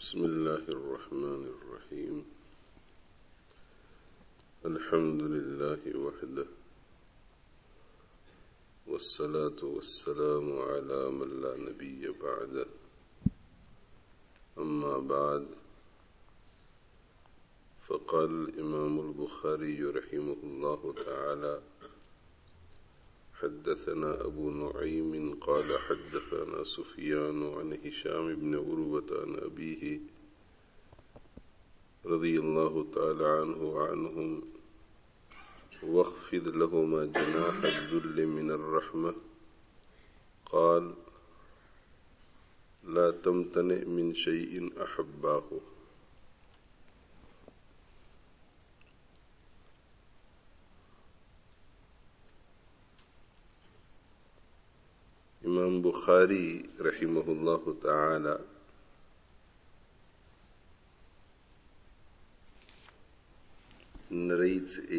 بسم الله الرحمن الرحيم الحمد لله وحده والصلاة والسلام على من لا نبي بعده أما بعد فقال الإمام البخاري رحمه الله تعالى حدثنا أبو نعيم قال حدثنا سفيان عن هشام بن عروة عن أبيه رضي الله تعالى عنه وعنهم واخفض لهما جناح الذل من الرحمة قال لا تمتنع من شيء أحباه. Imam Bukhari rahimahullah ta'ala narrates a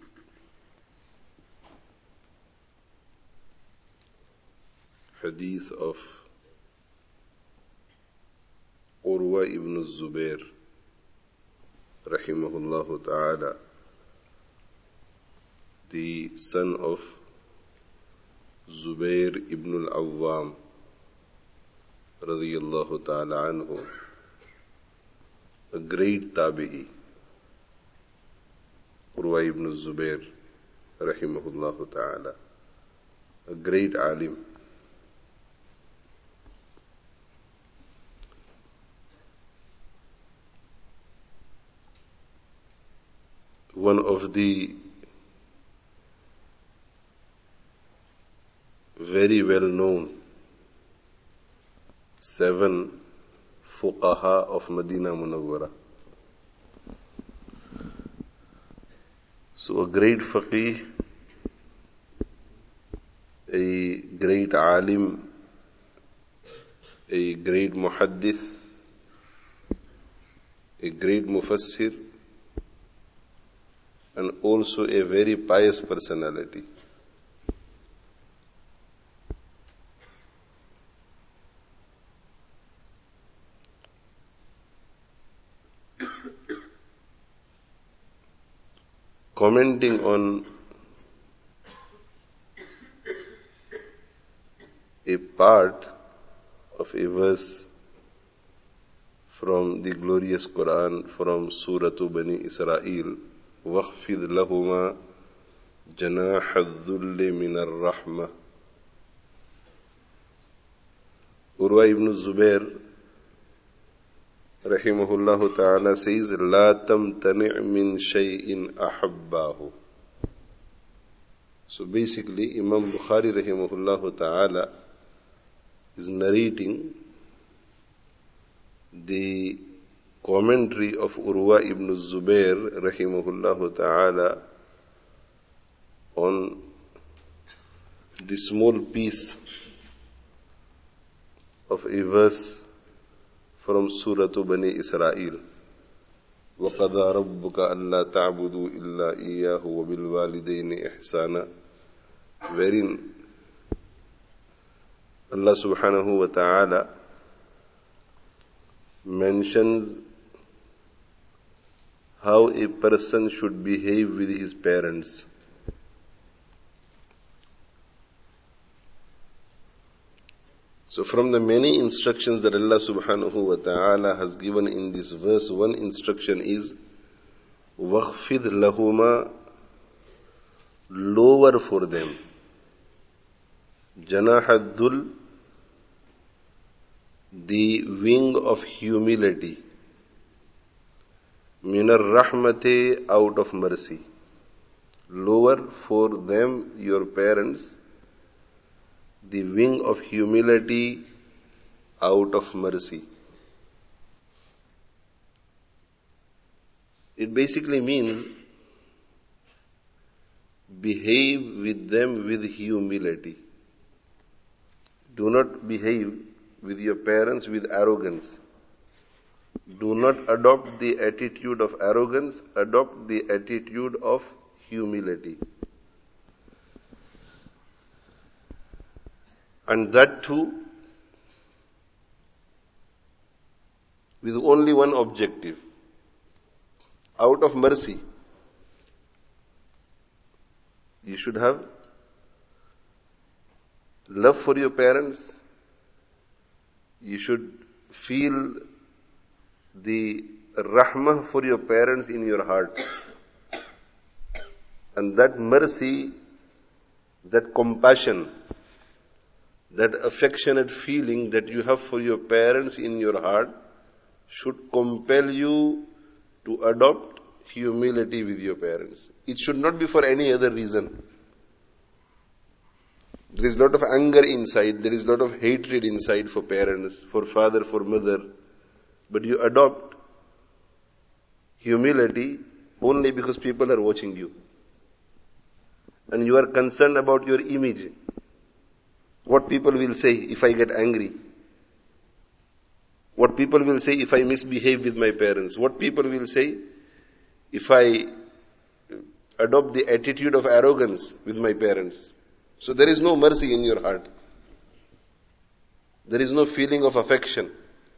hadith of Urwa ibn Zubair rahimahullah ta'ala, the son of Zubair ibn al-Awwam radiyallahu ta'ala anhu, a great tabi'i. Urwa ibn Zubair rahimahullah ta'ala, a great alim. One of the very well-known 7 fuqaha of Medina Munawwara. So a great faqih, a great alim, a great muhaddith, a great mufassir, and also a very pious personality. Commenting on a part of a verse from the glorious Quran, from Surah Bani Israel, وَاخْفِضْ لَهُمَا جَنَاحَ الذُّلِّ مِنَ الرَّحْمَةِ. Urwa ibn Zubair rahimahullah ta'ala says, لا تمتنع من شيء أحباه. So basically, Imam Bukhari rahimahullah ta'ala is narrating the commentary of Urwa ibn Zubair rahimahullah ta'ala on the small piece of a verse from Surah Bani Israel. وَقَضَى رَبُّكَ أَلَّا تَعْبُدُوا إِلَّا إِيَّاهُ وَبِالْوَالِدَيْنِ إِحْسَانًا, wherein Allah subhanahu wa ta'ala mentions how a person should behave with his parents. So from the many instructions that Allah subhanahu wa ta'ala has given in this verse, one instruction is وَاخْفِضْ لَهُمَا, lower for them, جَنَاحَ الذُّلِّ, the wing of humility, مِنَ الرَّحْمَةِ, out of mercy. Lower for them, your parents, the wing of humility out of mercy. It basically means behave with them with humility. Do not behave with your parents with arrogance. Do not adopt the attitude of arrogance, adopt the attitude of humility. And that too with only one objective. Out of mercy, you should have love for your parents. You should feel the rahmah for your parents in your heart. And that mercy, that compassion, that affectionate feeling that you have for your parents in your heart should compel you to adopt humility with your parents. It should not be for any other reason. There is a lot of anger inside, there is a lot of hatred inside for parents, for father, for mother. But you adopt humility only because people are watching you. And you are concerned about your image. What people will say if I get angry. What people will say if I misbehave with my parents. What people will say if I adopt the attitude of arrogance with my parents. So there is no mercy in your heart. There is no feeling of affection.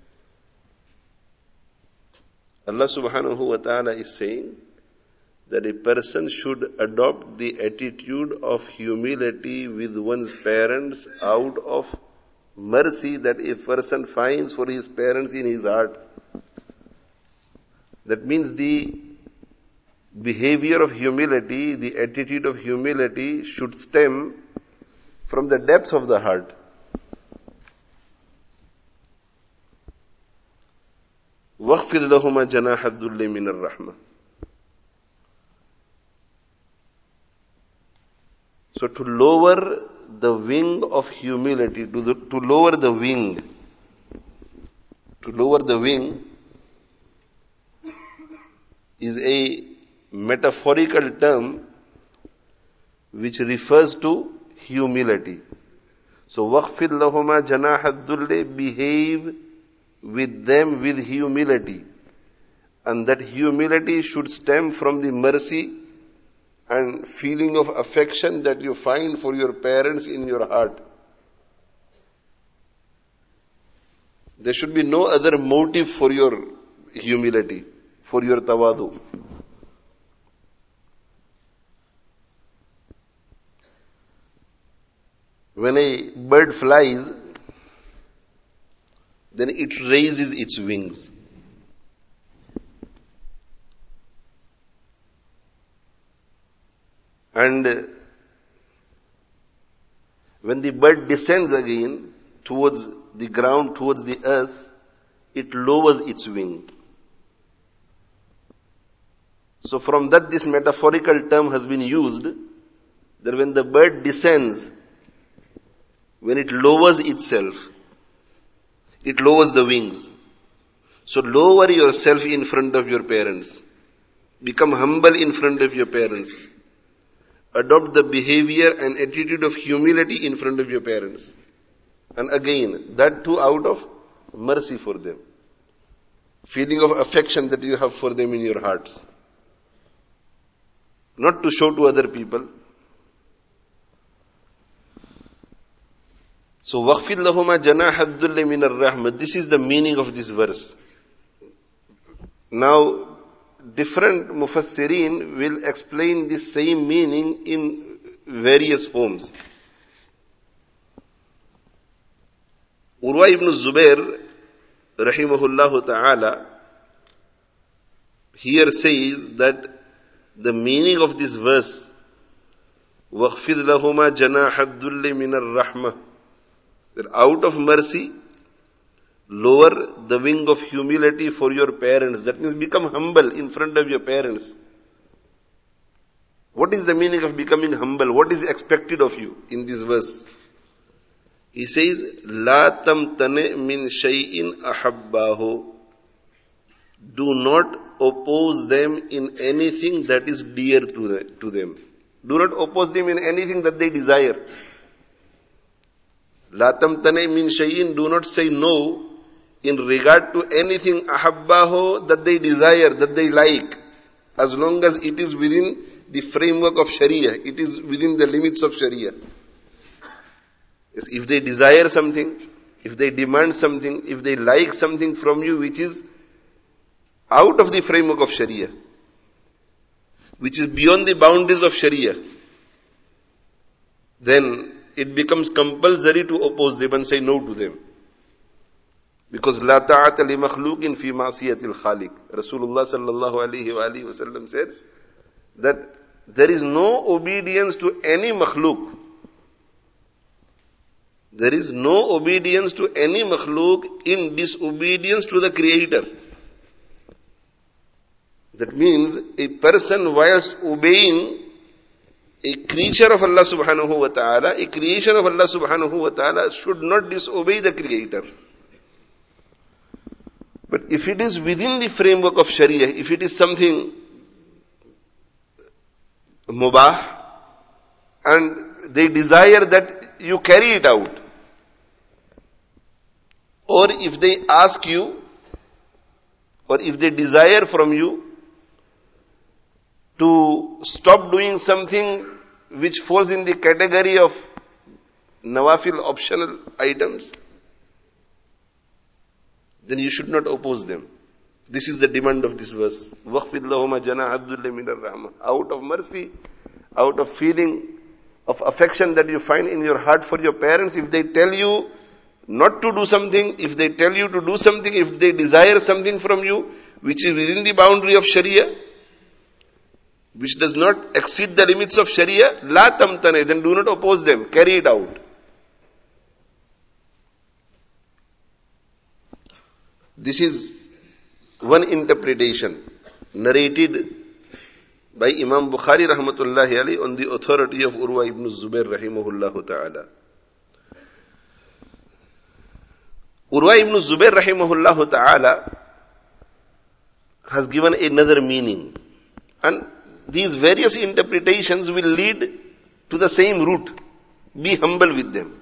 Allah subhanahu wa ta'ala is saying that a person should adopt the attitude of humility with one's parents out of mercy that a person finds for his parents in his heart. That means the behavior of humility, the attitude of humility should stem from the depths of the heart. وَاخْفِضْ لَهُمَا جَنَاحَ الذُّلِّ مِنَ الرَّحْمَةِ. So to lower the wing of humility, to lower the wing is a metaphorical term which refers to humility. So وَاخْفِضْ لَهُمَا جَنَاحَ الذُّلِّ, behave with them with humility. And that humility should stem from the mercy and feeling of affection that you find for your parents in your heart. There should be no other motive for your humility, for your tawadu. When a bird flies, then it raises its wings. And when the bird descends again towards the ground, towards the earth, it lowers its wing. So from that this metaphorical term has been used, that when the bird descends, when it lowers itself, it lowers the wings. So lower yourself in front of your parents. Become humble in front of your parents. Adopt the behavior and attitude of humility in front of your parents. And again, that too out of mercy for them. Feeling of affection that you have for them in your hearts. Not to show to other people. So, وَخْفِضْ لَهُمَا جَنَاحَ الذُّلِّ مِنَ الرَّحْمَةِ. This is the meaning of this verse. Now, different mufassirin will explain the same meaning in various forms. Urwa ibn Zubair, rahimahullah ta'ala, here says that the meaning of this verse, وَخْفِضْ لَهُمَا جَنَاحَ الذُّلِّ مِنَ الرَّحْمَةِ, that out of mercy, lower the wing of humility for your parents. That means become humble in front of your parents. What is the meaning of becoming humble? What is expected of you in this verse? He says, لَا تَمْتَنِعْ مِنْ شَيْءٍ أَحَبَّاهُ. Do not oppose them in anything that is dear to them. Do not oppose them in anything that they desire. لَا تَمْتَنِعْ مِنْ شَيْءٍ. Do not say no in regard to anything ahabbaho that they desire, that they like, as long as it is within the framework of Sharia, it is within the limits of Sharia. Yes, if they desire something, if they demand something, if they like something from you which is out of the framework of Sharia, which is beyond the boundaries of Sharia, then it becomes compulsory to oppose them and say no to them. Because la ta'ata li makhluqin fi ma'siyatil khaliq. Rasulullah sallallahu alayhi wa alihi wasallam said that there is no obedience to any makhluk. There is no obedience to any makhluk in disobedience to the Creator. That means a person whilst obeying a creature of Allah subhanahu wa ta'ala, a creation of Allah subhanahu wa ta'ala, should not disobey the Creator. But if it is within the framework of Sharia, if it is something mubah, and they desire that you carry it out, or if they ask you, or if they desire from you to stop doing something which falls in the category of nawafil optional items, then you should not oppose them. This is the demand of this verse. وَخْفِضْ لَهُمَا جَنَاحَ الذُّلِّ مِنَ الرَّحْمَةِ. Out of mercy, out of feeling of affection that you find in your heart for your parents, if they tell you not to do something, if they tell you to do something, if they desire something from you, which is within the boundary of Sharia, which does not exceed the limits of Sharia, la tamtane, then do not oppose them, carry it out. This is one interpretation narrated by Imam Bukhari rahmatullahi alayhi on the authority of Urwa ibn Zubair rahimahullah ta'ala. Urwa ibn Zubair rahimahullah ta'ala has given another meaning, and these various interpretations will lead to the same root. Be humble with them.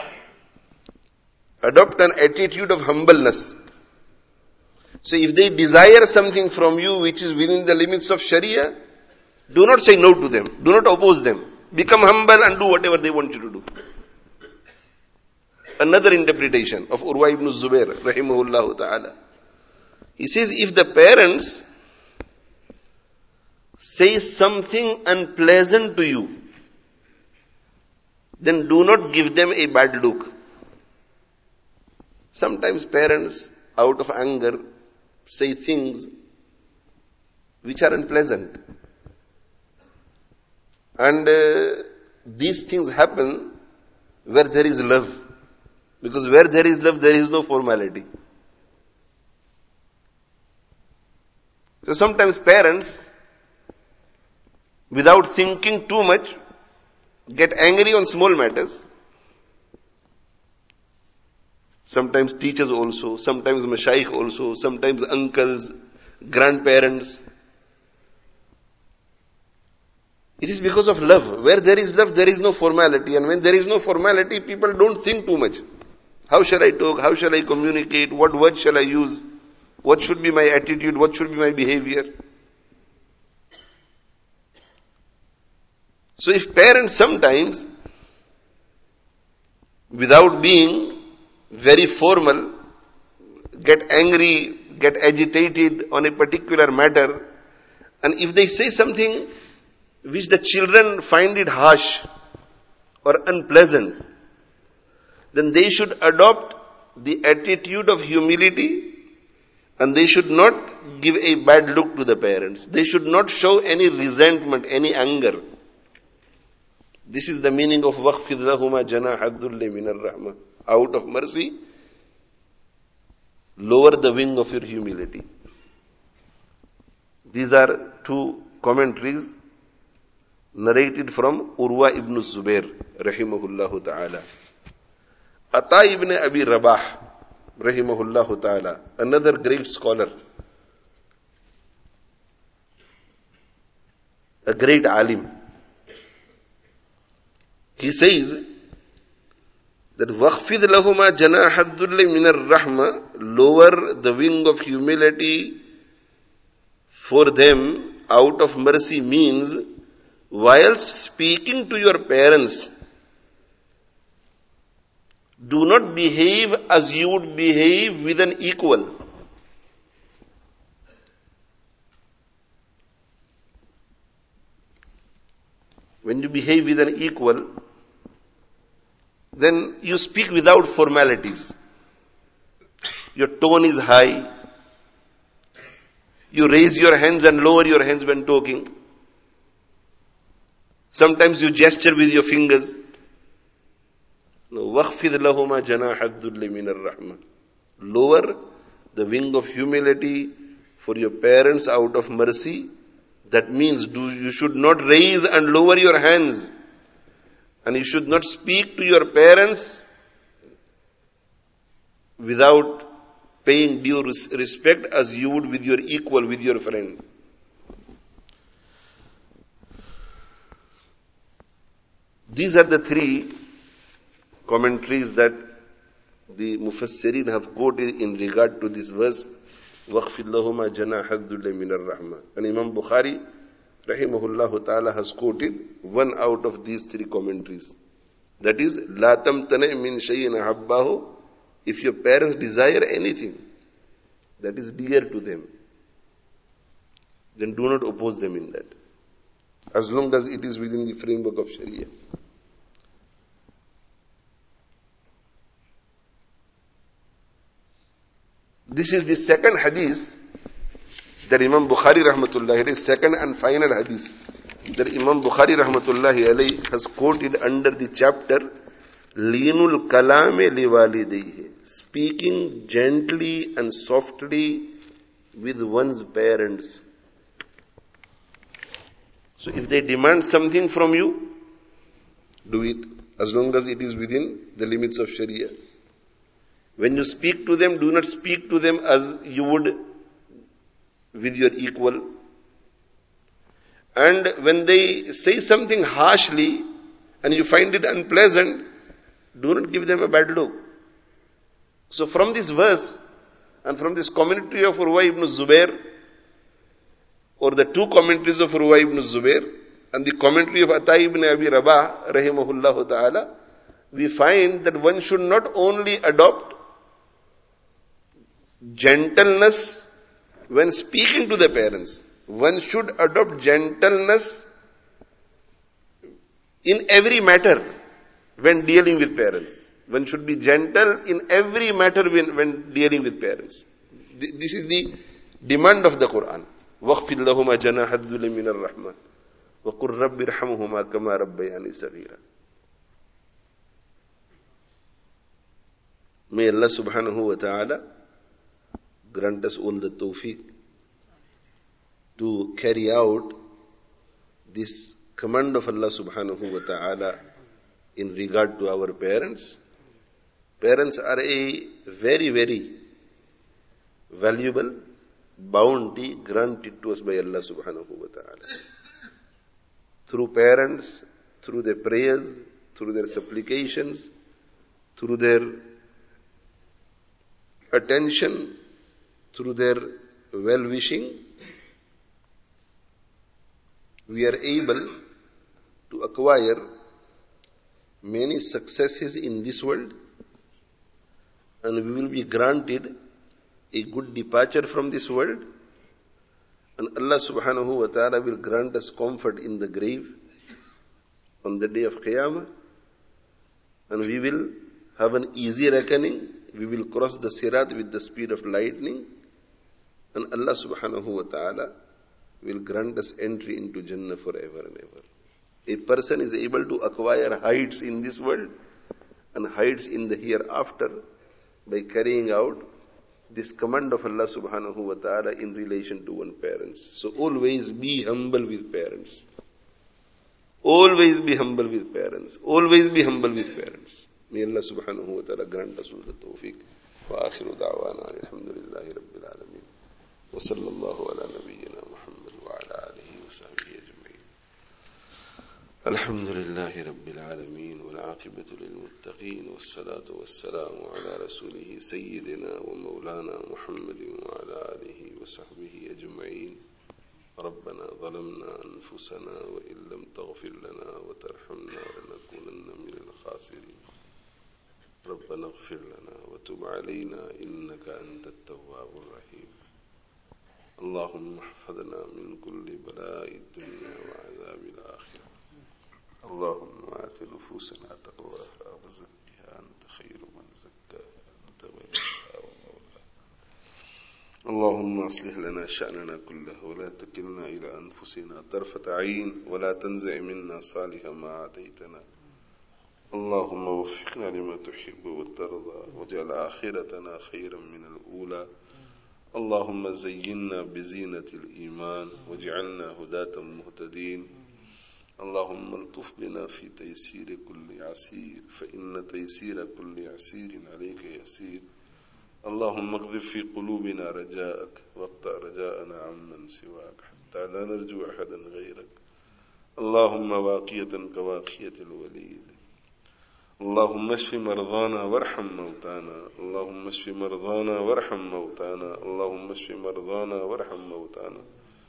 Adopt an attitude of humbleness. So if they desire something from you which is within the limits of Sharia, do not say no to them. Do not oppose them. Become humble and do whatever they want you to do. Another interpretation of Urwa ibn Zubair rahimahullah ta'ala. He says, if the parents say something unpleasant to you, then do not give them a bad look. Sometimes parents, out of anger, say things which are unpleasant. And these things happen where there is love. Because where there is love, there is no formality. So sometimes parents, without thinking too much, get angry on small matters. Sometimes teachers also, sometimes mashayikh also, sometimes uncles, grandparents. It is because of love. Where there is love, there is no formality. And when there is no formality, people don't think too much. How shall I talk? How shall I communicate? What words shall I use? What should be my attitude? What should be my behavior? So if parents sometimes, without being very formal, get angry, get agitated on a particular matter, and if they say something which the children find it harsh or unpleasant, then they should adopt the attitude of humility, and they should not give a bad look to the parents. They should not show any resentment, any anger. This is the meaning of وَخْفِضْ لَهُمَا جَنَاحَ الذُّلِّ مِنَ الرَّحْمَةِ. Out of mercy, lower the wing of your humility. These are two commentaries narrated from Urwa ibn Zubair rahimahullah ta'ala. Ata ibn Abi Rabah rahimahullah ta'ala, another great scholar, a great alim. He says that وَخْفِضْ لَهُمَا جَنَاحَ الذُّلِّ مِنَ الرَّحْمَةِ, lower the wing of humility for them out of mercy, means whilst speaking to your parents, Do not behave as you would behave with an equal. When you behave with an equal, then you speak without formalities. Your tone is high. You raise your hands and lower your hands when talking. Sometimes you gesture with your fingers. وَخْفِضْ لَهُمَا جَنَاحَ الذُّلِّ مِنَ الرَّحْمَةِ. Lower the wing of humility for your parents out of mercy. That means you should not raise and lower your hands. And you should not speak to your parents without paying due respect as you would with your equal, with your friend. These are the three commentaries that the Mufassirin have quoted in regard to this verse, وَخْفِضْ لَهُمَا جَنَاحَ الذُّلِّ مِنَ الرَّحْمَةِ. And Imam Bukhari, rahimahullah ta'ala, has quoted one out of these three commentaries. That is, لَا تَمْتَنَئْ مِنْ شَيْءٍ أَحَبَّهُ. If your parents desire anything that is dear to them, then do not oppose them in that, as long as it is within the framework of Sharia. This is the second hadith that Imam Bukhari rahmatullahi alayhi, second and final hadith that Imam Bukhari rahmatullahi alayhi has quoted under the chapter Linul Kalame Liwalidayhi, speaking gently and softly with one's parents. So if they demand something from you, do it, as long as it is within the limits of Sharia. When you speak to them, do not speak to them as you would with your equal. And when they say something harshly and you find it unpleasant, do not give them a bad look. So from this verse and from this commentary of Urwa ibn Zubair, or the two commentaries of Urwa ibn Zubair and the commentary of Ata ibn Abi Rabah rahimahullah ta'ala, we find that one should not only adopt gentleness when speaking to the parents, one should adopt gentleness in every matter when dealing with parents. One should be gentle in every matter when dealing with parents. This is the demand of the Quran. وَخْفِضْ لَهُمَا جَنَاحَ الذُّلِّ مِنَ الرَّحْمَةِ وَقُلْ رَبِّ ارْحَمْهُمَا كَمَا رَبَّيَانِي صَغِيرًا. May Allah subhanahu wa ta'ala grant us all the tawfiq to carry out this command of Allah subhanahu wa ta'ala in regard to our parents. Parents are a very, very valuable bounty granted to us by Allah subhanahu wa ta'ala. Through parents, through their prayers, through their supplications, through their attention, through their well-wishing, we are able to acquire many successes in this world, and we will be granted a good departure from this world, and Allah subhanahu wa ta'ala will grant us comfort in the grave on the day of Qiyamah, and we will have an easy reckoning. We will cross the Sirat with the speed of lightning, and Allah subhanahu wa ta'ala will grant us entry into Jannah forever and ever. A person is able to acquire heights in this world and heights in the hereafter by carrying out this command of Allah subhanahu wa ta'ala in relation to one's parents. So always be humble with parents. Always be humble with parents. Always be humble with parents. May Allah subhanahu wa ta'ala grant us all the tawfiq. Wa akhiru da'wana alhamdulillahi rabbil alameen. Wa sallallahu ala nabiyyina Muhammad wa ala alihi wa sahbihi ajma'in. Alhamdulillahi rabbil alameen. Wal aqibatu lil muttaqeen. Was salatu was salamu ala rasulihi sayyidina wa maulana Muhammadin wa ala alihi wa sahbihi ajma'in. ربنا ظلمنا أنفسنا وإن لم تغفر لنا وترحمنا لنكونن من الخاسرين. ربنا اغفر لنا وتب علينا إنك أنت التواب الرحيم. اللهم احفظنا من كل بلاء الدنيا وعذاب الآخرة. اللهم آت نفوسنا تقواها وزكها أنت خير من زكاها أنت وليها ومولاها. اللهم أصلح لنا شأننا كله ولا تكلنا إلى أنفسنا طرفة عين ولا تنزع منا صالح ما آتيتنا. اللهم وفقنا لما تحب وترضى واجعل آخرتنا خيرا من الأولى. اللهم زينا بزينة الإيمان واجعلنا هداة مهتدين. اللهم الطف بنا في تيسير كل عسير فإن تيسير كل عسير عليك يسير. اللهم اقذف في قلوبنا رجاءك واقطع رجاءنا عمن سواك حتى لا نرجو أحدا غيرك. اللهم واقية كواقية الوليد. اللهم اشف مرضانا وارحم موتانا. اللهم اشف مرضانا وارحم موتانا. اللهم اشف مرضانا وارحم موتانا.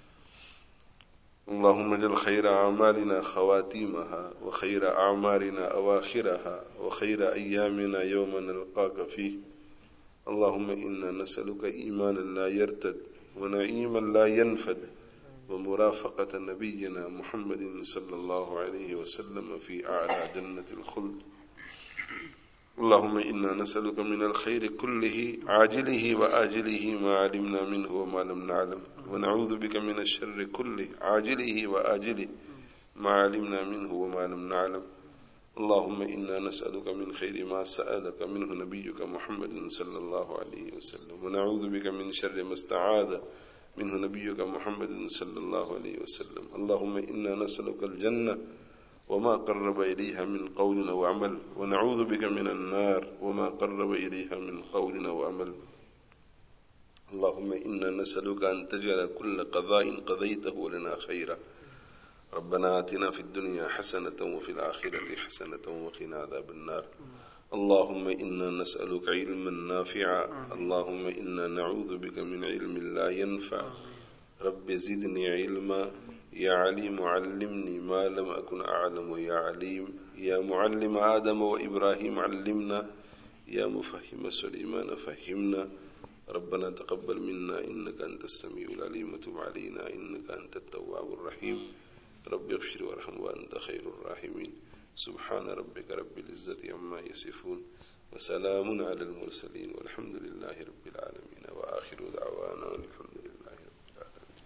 اللهم اجعل خير أعمالنا خواتيمها وخير أعمارنا أواخرها وخير أيامنا يوم نلقاك فيه. اللهم إنا نسألك إيمانا لا يرتد ونعيما لا ينفد ومرافقة نبينا محمد صلى الله عليه وسلم في أعلى جنة الخلد. اللهم إنا نسألك من الخير كله عاجله وآجله ما علمنا منه وما لم نعلم ونعوذ بك من الشر كله عاجله وآجله ما علمنا منه وما لم نعلم. اللهم إنا نسألك من خير ما سألك منه نبيك محمد صلى الله عليه وسلم ونعوذ بك من شر ما استعاذ منه نبيك محمد صلى الله عليه وسلم. اللهم إنا نسألك الجنة وما قرب إليها من قول وعمل ونعوذ بك من النار وما قرب إليها من قول وعمل. اللهم إنا نسألك أن تجعل كل قضاء قضيته لنا خيرا. ربنا آتنا في الدنيا حسنة وفي الآخرة حسنة وقنا عذاب النار. اللهم إنا نسألك علما نافعا. اللهم إنا نعوذ بك من علم لا ينفع. رب زدني علما. يا عليم علمني ما لم أكن أعلم. يا عليم يا معلم آدم وإبراهيم علمنا. يا مفهم سليمان فهمنا. ربنا تقبل منا إنك أنت السميع العليم وتب علينا إنك أنت التواب الرحيم. رب اغفر وارحم وأنت خير الراحمين. سبحان ربك رب العزة عما يصفون وسلام على المرسلين والحمد لله رب العالمين وآخر دعوانا الحمد